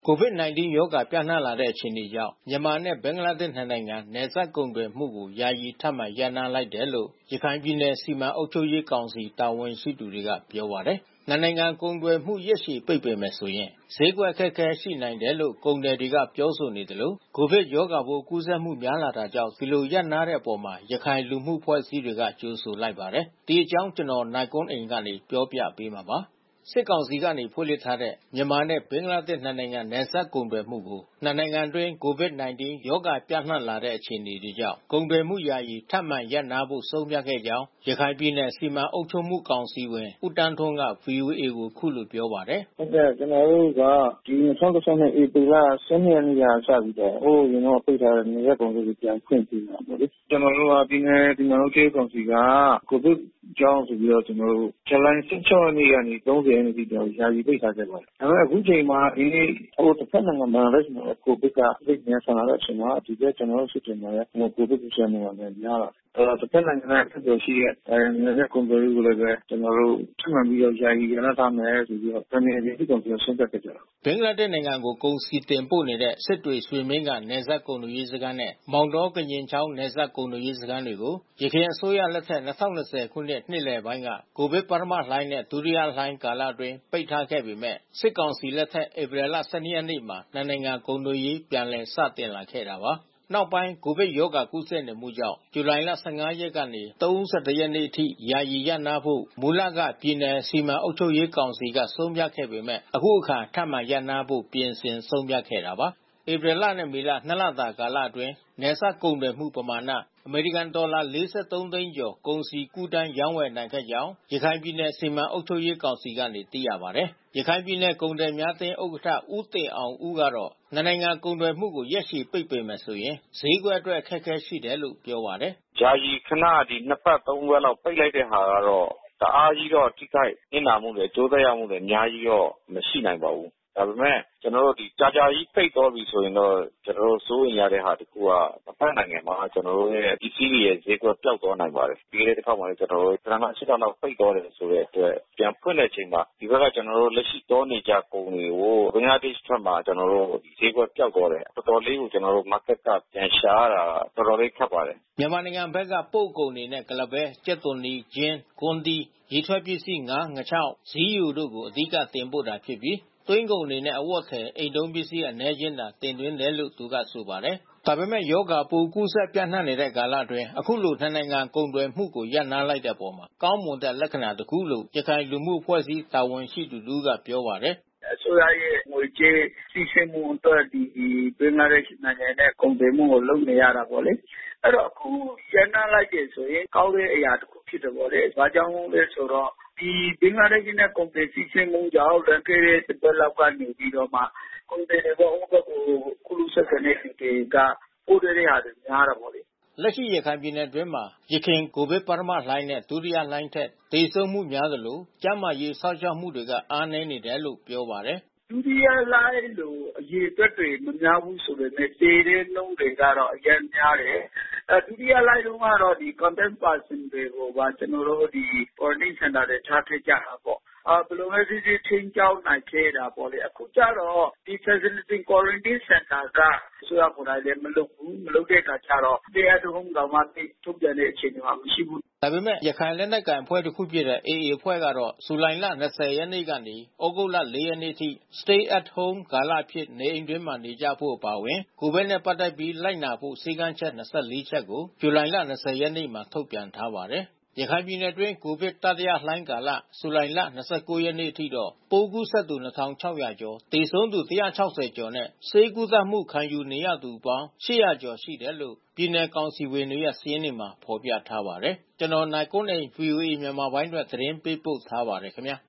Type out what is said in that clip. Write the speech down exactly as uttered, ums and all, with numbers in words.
ကိုဗစ်-၁၉ ရောဂါပျံ့နှံ့လာတဲ့အခြေအနေကြောင့် မြန်မာနဲ့ဘင်္ဂလားဒေ့ရှ်နှစ်နိုင်ငံ နယ်စပ်ကုန်သွယ်မှုကို ယာယီထပ်မံရပ်နားလိုက်တယ်လို့ ရခိုင်ပြည်နယ် စီမံအုပ်ချုပ်ရေးကောင်စီ တာဝန်ရှိသူတွေက ပြောပါတယ်။ နှစ်နိုင်ငံကုန်သွယ်မှု ရက်ရှည်ပိတ်ပင်မယ်ဆိုရင် ဈေးကွက်အခက်ခဲရှိနိုင်တယ်လို့ ကုန်သည်တွေက ပြောဆိုနေသလို ကိုဗစ်ရောဂါပိုးကူးစက်မှုများလာတာကြောင့် ဒီလိုရပ်နားတဲ့အပေါ် ရခိုင်လူမှုအဖွဲ့အစည်းတွေက ကြိုဆိုလိုက်ပါတယ်။ ဒီအကြောင်း နိုင်ကွန်းအိန် တင်ပြပေးထားပါတယ်။ စစ်ကောင်စီက ဖွင့်လှစ်ထားတဲ့ မြန်မာနဲ့ဘင်္ဂလားဒေ့ရှ်နှစ်နိုင်ငံ နယ်စပ်ကုန်သွယ်မှုကို နှစ်နိုင်ငံအတွင်း ကိုဗစ်-၁၉ ရောဂါပျံ့နှံ့လာတဲ့အခြေအနေကြောင့် ကုန်သွယ်မှု ယာယီထပ်မံရပ်နားဖို့ ဆုံးဖြတ်ခဲ့ကြောင်း ရခိုင်ပြည်နယ် စီမံအုပ်ချုပ်မှုကောင်စီဝင် ဦးသန်းထွန်းက ဗွီအိုအေကို အခုလိုပြောပါတယ်။ “ဟုတ်ကဲ့။ ကျနော်တို့က ဒီ ၂၀၁၂ ဧပြီလ ၁၂ ရက်နေ့ကစပြီးတော့ ဟိုးအရင်တုန်းကပိတ်ထားတဲ့ နယ်စပ်ကုန်သွယ်ရေးကို ပြန်ဖွင့်ပေးနေတာပေါ့လေ။ ကျနော်တို့က ပြည်နယ်စီမံအုပ်ချုပ်ရေးကောင်စီက ကိုဗစ်ကြောင့်ဆိုပြီးတော့ ကျနော်တို့ ဇူလိုင် ၁၆ ရက်နေ့ကနေ ၃၀ ရက်နေ့အထိ ယာယီပိတ်ထားခဲ့ပါတယ်။ ဒါပေမဲ့အခုချိန်မှာ ဒီနေ့ တဘက်နိုင်ငံ ဘင်္ဂလားဒေ့ရှ်မှာ ကိုဗစ်က သိပ်မြန်ဆန်လာတဲ့အချိန်မှာ ဒီဘက်ကျနော်တို့စစ်တွေမှာလည်း ကိုဗစ်ကူးစက်မှုကလည်း များလာတယ်။ အဲတော့တဘက်နိုင်ငံနဲ့အဆက်အသွယ်ရှိတဲ့ နယ်စပ်ကုန်သွယ်ရေးကိုလည်းပဲ ကျနော်တို့ ထပ်မံပြီးတော့ ယာယီရပ်နားထားမယ်ဆိုပြီးတော့ ပြည်နယ်လူကြီးကောင်စီက ဆုံးဖြတ်ခဲ့ကြတာ။ ” ဘင်္ဂလားဒေ့ရှ်နိုင်ငံကို ကုန်စည်တင်ပို့နေတဲ့ စစ်တွေ-ရွှေမင်းဂံ နယ်စပ်ကုန်သွယ်ရေးစခန်းနဲ့ မောင်တော-ကညင်ချောင်း နယ်စပ်ကုန်သွယ်ရေးစခန်းတွေကို ယခင်အစိုးရလက်ထက် ၂၀၂၀ ခုနှစ် နှစ်လယ်ပိုင်းက ကိုဗစ်ပထမလှိုင်းနဲ့ ဒုတိယလှိုင်းကာလအတွင်း ပိတ်ထားခဲ့ပေမဲ့ စစ်ကောင်စီလက်ထက် ဧပြီလ ၁၂ ရက်နေ့မှာ နှစ်နိုင်ငံကုန်သွယ်ရေး ပြန်လည်စတင်လာခဲ့တာပါ။ နောက်ပိုင်း ကိုဗစ်ရောဂါကူးစက်နေမှုကြောင့် ဇူလိုင်လ ၁၅ ရက်ကနေ ၃၁ ရက်နေ့အထိ ယာယီရပ်နားဖို့ မူလက ပြည်နယ်စီမံအုပ်ချုပ်ရေးကောင်စီက ဆုံးဖြတ်ခဲ့ပေမဲ့ အခုအခါ ထပ်မံရပ်နားဖို့ ပြင်ဆင်ဆုံးဖြတ်ခဲ့တာပါ။ ဧပြီလနဲ့ မေလ နှစ်လတာကာလအတွင်း နယ်စပ်ကုန်သွယ်မှုပမာဏ အမေရိကန်ဒေါ်လာ ၄၃ သိန်းကျော် ကုန်စည်ကူးသန်း ရောင်းဝယ်နိုင်ခဲ့ကြောင်း ရခိုင်ပြည်နယ် စီမံအုပ်ချုပ်ရေးကောင်စီကနေ သိရပါတယ်။ ရခိုင်ပြည်နယ် ကုန်သည်များအသင်းဥက္ကဋ္ဌ ဦးတင်အောင်ဦးကတော့ နှစ်နိုင်ငံကုန်သွယ်မှုကို ရက်ရှည်ပိတ်ပင်မယ်ဆိုရင် ဈေးကွက်အတွက် အခက်ခဲရှိတယ်လို့ ပြောပါတယ်။ “ယာယီခဏ နှစ်ပတ်သုံးပတ်လောက် ပိတ်လိုက်တဲ့ဟာကတော့ တအားကြီးတော့ ထိခိုက်နစ်နာမှုတွေ အကျိုးသက်ရောက်မှုတွေ အများကြီးတော့ မရှိနိုင်ပါဘူး။ ဒါပေမဲ့ ကျနော်တို့ ကြာကြာကြီးပိတ်သွားပြီဆိုရင်တော့ ကျနော်တို့ စိုးရိမ်ရတဲ့ဟာတခုက တဘက်နိုင်ငံမှာ ကျနော်တို့ရဲ့ ပစ္စည်းတွေရဲ့ ဈေးကွက်ပျောက်သွားနိုင်ပါတယ်။ ပြီးခဲ့တဲ့တခေါက်မှာလည်း ကျနော်တို့ ပမာဏ ၈,၀၀၀ လောက်ပိတ်သွားတယ်ဆိုတဲ့အတွက် ပြန်ဖွင့်တဲ့အချိန်မှာ ဒီဘက်က ကျနော်တို့ လက်ရှိသွားနေကျကုန်တွေကို ဘင်္ဂလားဒေ့ရှ်ဘက်မှာ ကျနော်တို့ ဈေးကွက်ပျောက်သွားတယ်။ တော်တော်လေးကို ကျနော်တို့ မားကတ်က ပြန်ရှာရတာ တော်တော်လေးခက်ပါတယ်။ ” မြန်မာနိုင်ငံဘက်က ပို့ကုန်အနေနဲ့ ကုလားပဲ၊ ကြက်သွန်နီ၊ ချင်း၊ ကွမ်းသီး၊ ရေထွက်ပစ္စည်း ငါး၊ ငါးခြောက်၊ ဇီးယိုတို့ကို အဓိကတင်ပို့တာဖြစ်ပြီး သွင်းကုန်အနေနဲ့ အဝတ်အထည်၊ အိမ်သုံးပစ္စည်း အနည်းအကျဉ်းသာ တင်သွင်းတယ်လို့ သူကဆိုပါတယ်။ ဒါပေမဲ့ ရောဂါပိုးကူးစက်ပျံ့နှံ့နေတဲ့ကာလအတွင်း အခုလို နှစ်နိုင်ငံကုန်သွယ်မှုကို ရပ်နားလိုက်တဲ့အပေါ် ကောင်းမွန်တဲ့လက္ခဏာတခုလို့ ရခိုင်လူမှုအဖွဲ့အစည်း တာဝန်ရှိသူတဦးက ပြောပါတယ်။ “အစိုးရရဲ့ ငွေကြေးစီးဆင်းမှုအတွက် ဒီဘင်္ဂလားဒေ့ရှ်နိုင်ငံနဲ့ ကုန်သွယ်မှုကို လုပ်နေရတာပေါ့လေ။ အဲဒီတော့ အခုရပ်နားလိုက်တယ်ဆိုရင် ကောင်းတဲ့အရာတခုဖြစ်တယ်ပေါ့လေ။ ဘာကြောင့်လဲဆိုတော့ ဒီဘင်္ဂလားဒေ့ရှ်နဲ့ ကုန်သွယ်စီးဆင်းမှုကြောင့် လွန်ခဲ့တဲ့ တပတ်လောက်က နေပြီးတော့မှ ကုန်သည်တွေ ဟိုဘက်ကို ကူးလူးဆက်ဆံတဲ့သူတွေက ပိုးတွေ့တဲ့ဟာတွေ များတာပေါ့လေ။ ” လက်ရှိ ရခိုင်ပြည်နယ်အတွင်းမှာ ယခင် ကိုဗစ်ပထမလှိုင်းနဲ့ ဒုတိယလှိုင်းထက် သေဆုံးမှုများသလို ကျန်းမာရေးစောင့်ရှောက်မှုတွေက အားနည်းနေတယ်လို့ ပြောပါတယ်။ “ဒုတိယလှိုင်းလို အရေအတွက်တွေ မများဘူးဆိုပေမဲ့ သေတဲ့နှုန်းတွေကတော့ အရမ်းများတယ်။ ဒုတိယလှိုင်းတုန်းကတော့ contact person တွေကိုပါ ကျနော်တို့ quarantine center တွေ ထားခဲ့ကြတာပေါ့။ ဘယ်လိုပဲဖြစ်ဖြစ် ထိန်းကျောင်းနိုင်ခဲ့တာပေါ့လေ။ အခုကျတော့ ဒီ facility quarantine center က အစိုးရကိုယ်တိုင်လည်း မလုပ်ဘူး။ မလုပ်တဲ့အခါကျတော့ stay at home တောင်မှ သိပ်ထုတ်ပြန်တဲ့အခြေအနေမှာ မရှိဘူး။ ” ဒါပေမဲ့ ရခိုင်လက်နက်ကိုင်အဖွဲ့တခုဖြစ်တဲ့ အေအေ အဖွဲ့ကတော့ ဇူလိုင်လ ၂၀ ရက်နေ့ကနေ သြဂုတ်လ ၄ ရက်နေ့အထိ stay at home ကာလအဖြစ် နေအိမ်အတွင်းမှာ နေကြဖို့ အပါအဝင် ကိုဗစ်နဲ့ ပတ်သက်ပြီး လိုက်နာဖို့ စည်းကမ်းချက် ၂၄ ချက်ကို ဇူလိုင်လ ၂၀ ရက်နေ့မှာ ထုတ်ပြန်ထားပါတယ်။ ရခိုင်ပြည်နယ်အတွင်း ကိုဗစ်တတိယလှိုင်းကာလ ဇူလိုင်လ ၂၉ ရက်နေ့အထိတော့ ပိုးကူးစက်သူ ၂,၆၀၀ ကျော်၊ သေဆုံးသူ ၁၆၀ ကျော်နဲ့ ဆေးကုသမှု ခံယူနေရသူပေါင်း ၈၀၀ ကျော်ရှိတယ်လို့ ပြည်နယ်ကောင်စီဝင်တွေရဲ့ စာရင်းတွေမှာ ဖော်ပြထားပါတယ်။ နိုင်ကွန်းအိန် ဗွီအိုအေမြန်မာပိုင်းအတွက် သတင်းပေးပို့ထားပါတယ်ခင်ဗျာ